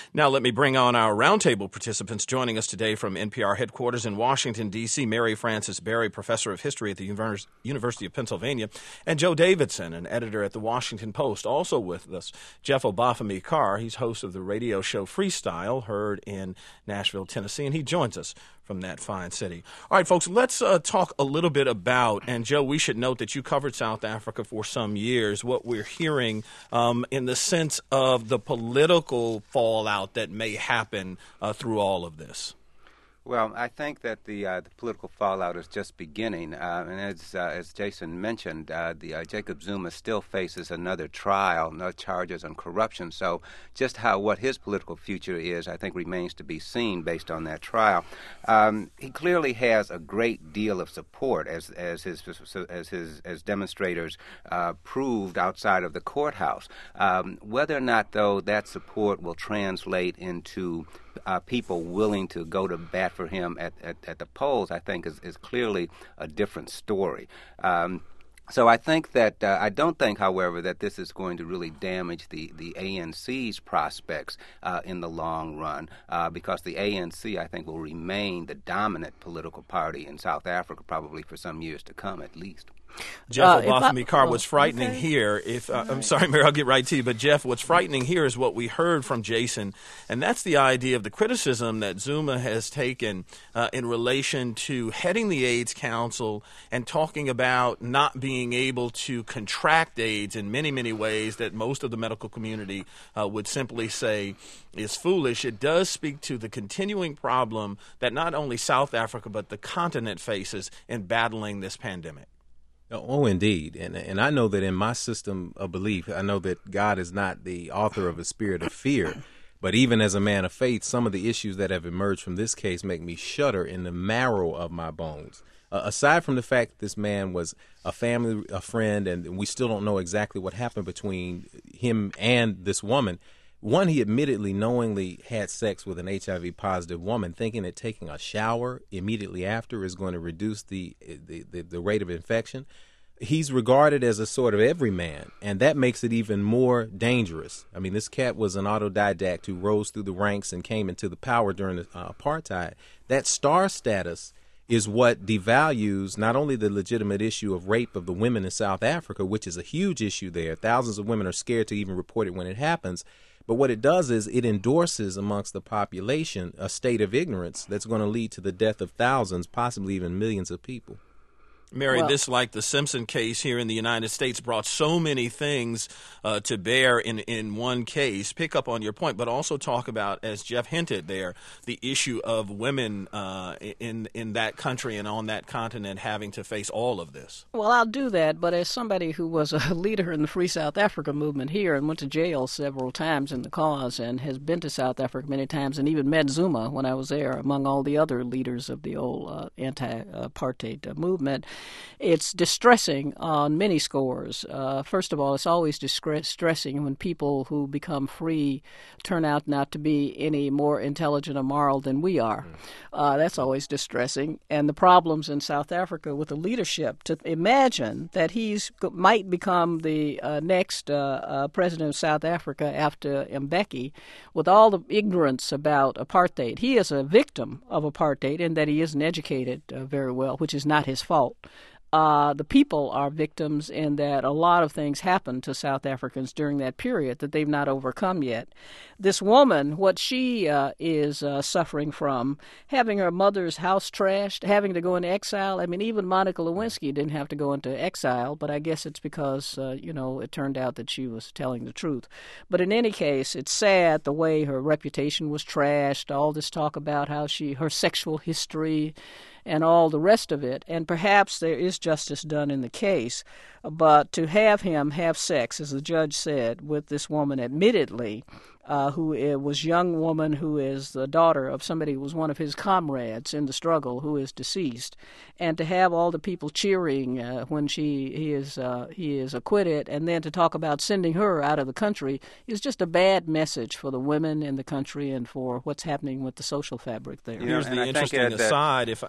Now let me bring on our roundtable participants. Joining us today from NPR headquarters in Washington, D.C., Mary Frances Berry, professor of history at the University of Pennsylvania, and Joe Davidson, an editor at the Washington Post. Also with us, Jeff Obafemi Carr. He's host of the radio show Freestyle, heard in Nashville, Tennessee, and he joins us from that fine city. All right, folks, let's talk a little bit about, and Joe, we should note that you covered South Africa for some years, what we're hearing in the sense of the political fallout that may happen through all of this. Well, I think that the political fallout is just beginning, and as Jason mentioned, Jacob Zuma still faces another trial, no charges on corruption. So, just what his political future is, I think, remains to be seen based on that trial. He clearly has a great deal of support, as demonstrators proved outside of the courthouse. Whether or not, though, that support will translate into people willing to go to bat for him at the polls, I think, is clearly a different story. So I think that I don't think, however, that this is going to really damage the ANC's prospects in the long run, because the ANC, I think, will remain the dominant political party in South Africa probably for some years to come, at least. Jeff Obafemi Carr, what's frightening here, I'm sorry, Mary, I'll get right to you, but Jeff, what's frightening here is what we heard from Jason, and that's the idea of the criticism that Zuma has taken in relation to heading the AIDS Council and talking about not being able to contract AIDS in many, many ways that most of the medical community would simply say is foolish. It does speak to the continuing problem that not only South Africa but the continent faces in battling this pandemic. Oh, indeed. And I know that in my system of belief, I know that God is not the author of a spirit of fear. But even as a man of faith, some of the issues that have emerged from this case make me shudder in the marrow of my bones. Aside from the fact that this man was a friend, and we still don't know exactly what happened between him and this woman. One, he admittedly knowingly had sex with an HIV-positive woman, thinking that taking a shower immediately after is going to reduce the rate of infection. He's regarded as a sort of everyman, and that makes it even more dangerous. I mean, this cat was an autodidact who rose through the ranks and came into the power during the apartheid. That star status is what devalues not only the legitimate issue of rape of the women in South Africa, which is a huge issue there. Thousands of women are scared to even report it when it happens. But what it does is it endorses amongst the population a state of ignorance that's going to lead to the death of thousands, possibly even millions of people. Mary, this, like the Simpson case here in the United States, brought so many things to bear in one case. Pick up on your point, but also talk about, as Jeff hinted there, the issue of women in that country and on that continent having to face all of this. Well, I'll do that, but as somebody who was a leader in the Free South Africa movement here and went to jail several times in the cause and has been to South Africa many times and even met Zuma when I was there, among all the other leaders of the old anti-apartheid movement, it's distressing on many scores. First of all, it's always distressing when people who become free turn out not to be any more intelligent or moral than we are. That's always distressing. And the problems in South Africa with the leadership, to imagine that might become the next president of South Africa after Mbeki, with all the ignorance about apartheid. He is a victim of apartheid in that he isn't educated very well, which is not his fault. The people are victims in that a lot of things happened to South Africans during that period that they've not overcome yet. This woman, what she is suffering from, having her mother's house trashed, having to go into exile. I mean, even Monica Lewinsky didn't have to go into exile, but I guess it's because, it turned out that she was telling the truth. But in any case, it's sad the way her reputation was trashed, all this talk about how her sexual history and all the rest of it. And perhaps there is justice done in the case, but to have him have sex, as the judge said, with this woman admittedly, who was a young woman who is the daughter of somebody who was one of his comrades in the struggle who is deceased, and to have all the people cheering when he is acquitted, and then to talk about sending her out of the country is just a bad message for the women in the country and for what's happening with the social fabric there. Here's the interesting aside,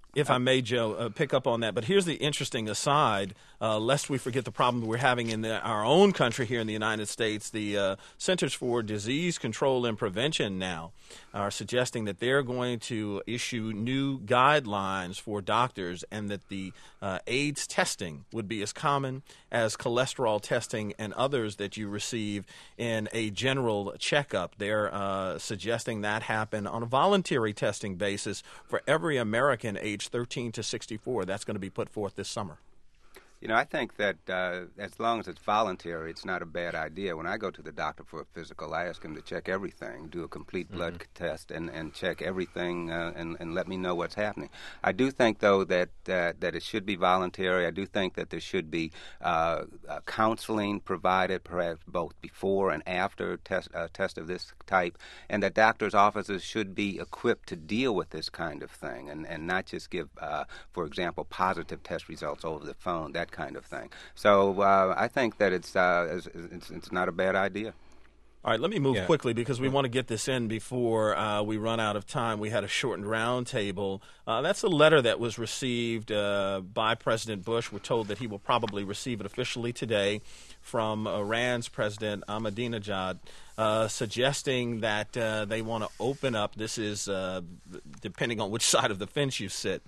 If I may, Joe, pick up on that. But here's the interesting aside, lest we forget the problem we're having in our own country here in the United States. The Centers for Disease Control and Prevention now are suggesting that they're going to issue new guidelines for doctors, and that the AIDS testing would be as common as cholesterol testing and others that you receive in a general checkup. They're suggesting that happen on a voluntary testing basis for every American age 13 to 64. That's going to be put forth this summer. You know, I think that as long as it's voluntary, it's not a bad idea. When I go to the doctor for a physical, I ask him to check everything, do a complete blood test, and check everything, and let me know what's happening. I do think, though, that it should be voluntary. I do think that there should be counseling provided, perhaps both before and after a test of this type, and that doctors' offices should be equipped to deal with this kind of thing, and not just give, for example, positive test results over the phone, that kind of thing. So I think that it's not a bad idea. All right, let me move quickly because we want to get this in before we run out of time. We had a shortened roundtable. That's a letter that was received by President Bush. We're told that he will probably receive it officially today from Iran's President Ahmadinejad, suggesting that they want to open up, this is depending on which side of the fence you sit,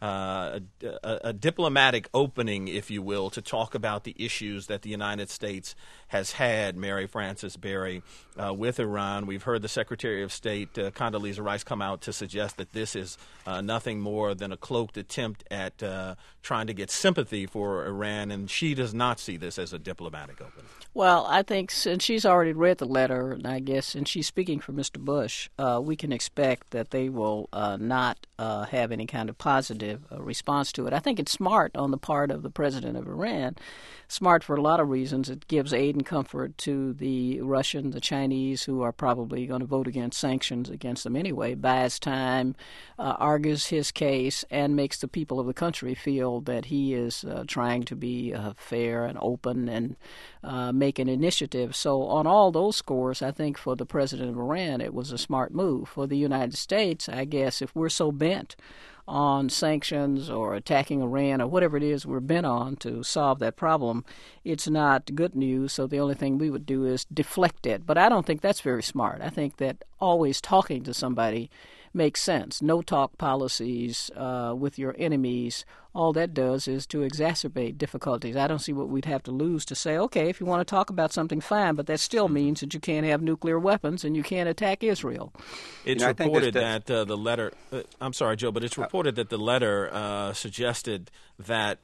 a diplomatic opening, if you will, to talk about the issues that the United States has had, Mary Frances Berry, with Iran. We've heard the Secretary of State, Condoleezza Rice, come out to suggest that this is nothing more than a cloaked attempt at trying to get sympathy for Iran, and she does not see this as a diplomatic opening. Well, I think since she's already read the letter, and I guess, and she's speaking for Mr. Bush, we can expect that they will not have any kind of positive response to it. I think it's smart on the part of the president of Iran, smart for a lot of reasons. It gives aid and comfort to the Russian, the Chinese, who are probably going to vote against sanctions against them anyway, buys time, argues his case, and makes the people of the country feel that he is trying to be fair and open and make an initiative. So on all those scores, I think for the president of Iran, it was a smart move. For the United States, I guess, if we're so bent on sanctions or attacking Iran or whatever it is we're bent on to solve that problem, it's not good news. So the only thing we would do is deflect it. But I don't think that's very smart. I think that always talking to somebody makes sense. No-talk policies with your enemies, all that does is to exacerbate difficulties. I don't see what we'd have to lose to say, okay, if you want to talk about something, fine, but that still means that you can't have nuclear weapons and you can't attack Israel. It's reported that the letter, I'm sorry, Joe, but it's reported that the letter suggested that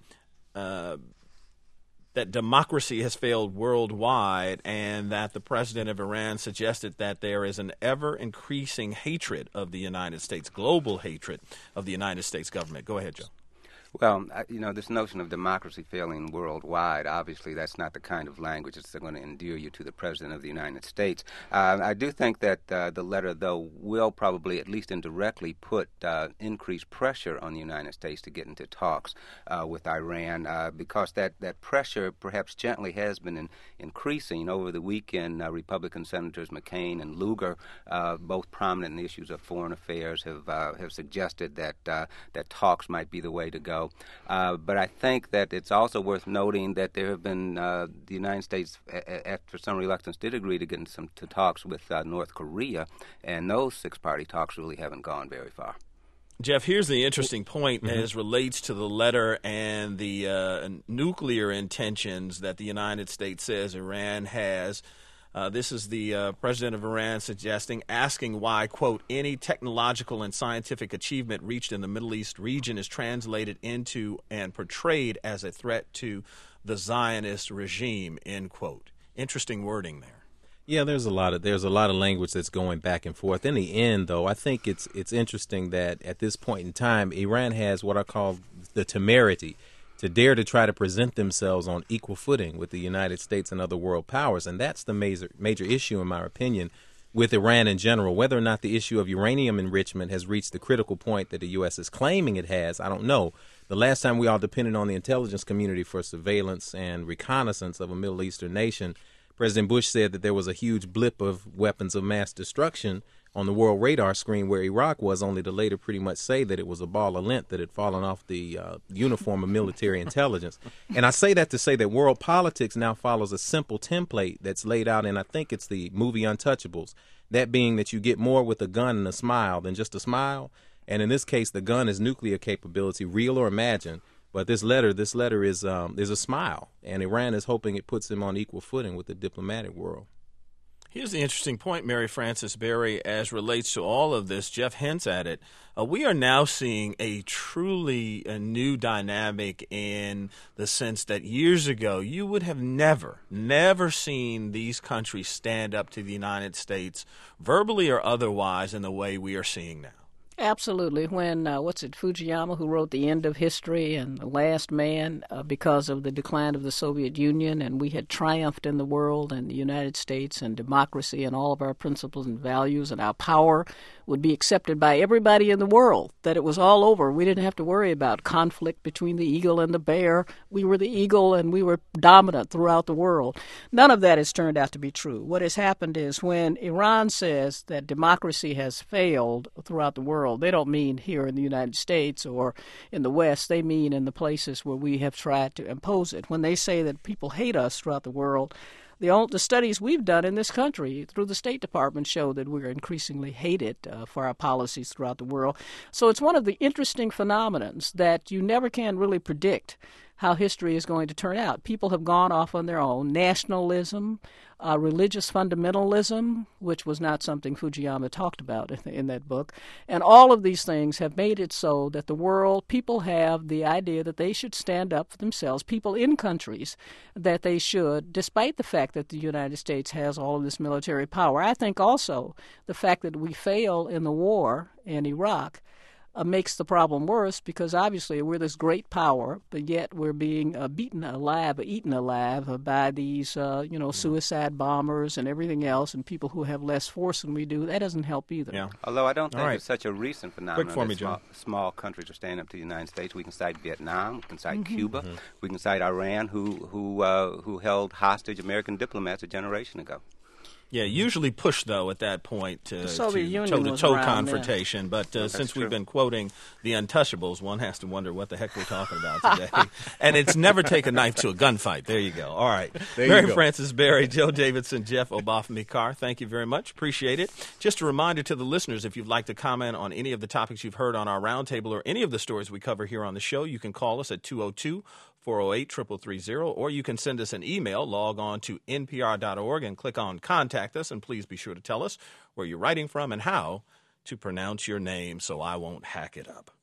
that democracy has failed worldwide, and that the president of Iran suggested that there is an ever-increasing hatred of the United States, global hatred of the United States government. Go ahead, Joe. Well, this notion of democracy failing worldwide, obviously that's not the kind of language that's going to endear you to the President of the United States. I do think that the letter, though, will probably, at least indirectly, put increased pressure on the United States to get into talks with Iran, because that pressure, perhaps gently, has been increasing. Over the weekend, Republican Senators McCain and Lugar, both prominent in the issues of foreign affairs, have suggested that talks might be the way to go. But I think that it's also worth noting that there have been the United States, after some reluctance, did agree to get into talks with North Korea, and those six-party talks really haven't gone very far. Jeff, here's the interesting point as relates to the letter and the nuclear intentions that the United States says Iran has. This is the president of Iran asking why, quote, any technological and scientific achievement reached in the Middle East region is translated into and portrayed as a threat to the Zionist regime, end quote. Interesting wording there. Yeah, there's a lot of language that's going back and forth. In the end, though, I think it's interesting that at this point in time, Iran has what I call the temerity to dare to try to present themselves on equal footing with the United States and other world powers. And that's the major issue, in my opinion, with Iran in general. Whether or not the issue of uranium enrichment has reached the critical point that the U.S. is claiming it has, I don't know. The last time we all depended on the intelligence community for surveillance and reconnaissance of a Middle Eastern nation, President Bush said that there was a huge blip of weapons of mass destruction on the world radar screen where Iraq was, only to later pretty much say that it was a ball of lint that had fallen off the uniform of military intelligence. And I say that to say that world politics now follows a simple template that's laid out in, I think it's the movie Untouchables, that being that you get more with a gun and a smile than just a smile. And in this case, the gun is nuclear capability, real or imagined. But this letter is a smile, and Iran is hoping it puts him on equal footing with the diplomatic world. Here's the interesting point, Mary Frances Berry, as relates to all of this. Jeff hints at it. We are now seeing a truly new dynamic in the sense that years ago you would have never seen these countries stand up to the United States, verbally or otherwise, in the way we are seeing now. Absolutely. When, Fujiyama, who wrote The End of History and The Last Man, because of the decline of the Soviet Union, and we had triumphed in the world and the United States and democracy and all of our principles and values, and our power would be accepted by everybody in the world, that it was all over. We didn't have to worry about conflict between the eagle and the bear. We were the eagle and we were dominant throughout the world. None of that has turned out to be true. What has happened is when Iran says that democracy has failed throughout the world, they don't mean here in the United States or in the West. They mean in the places where we have tried to impose it. When they say that people hate us throughout the world, the studies we've done in this country through the State Department show that we're increasingly hated for our policies throughout the world. So it's one of the interesting phenomenons that you never can really predict how history is going to turn out. People have gone off on their own. Nationalism, religious fundamentalism, which was not something Fujiyama talked about in that book, and all of these things have made it so that the world, people have the idea that they should stand up for themselves, people in countries, that they should, despite the fact that the United States has all of this military power. I think also the fact that we fail in the war in Iraq makes the problem worse, because obviously we're this great power, but yet we're being eaten alive by these, suicide bombers and everything else, and people who have less force than we do. That doesn't help either. Yeah. Although I don't think it's such a recent phenomenon me, that small countries are standing up to the United States. We can cite Vietnam, we can cite Cuba, we can cite Iran, who held hostage American diplomats a generation ago. Yeah, usually push, though, at that point to toe-to-toe confrontation. But since we've been quoting the Untouchables, one has to wonder what the heck we're talking about today. And it's never take a knife to a gunfight. There you go. All right. Mary Frances Berry, Joe Davidson, Jeff Obafemi-Carr, thank you very much. Appreciate it. Just a reminder to the listeners, if you'd like to comment on any of the topics you've heard on our roundtable or any of the stories we cover here on the show, you can call us at 202-408-3330, or you can send us an email. Log on to npr.org and click on Contact Us, and please be sure to tell us where you're writing from and how to pronounce your name so I won't hack it up.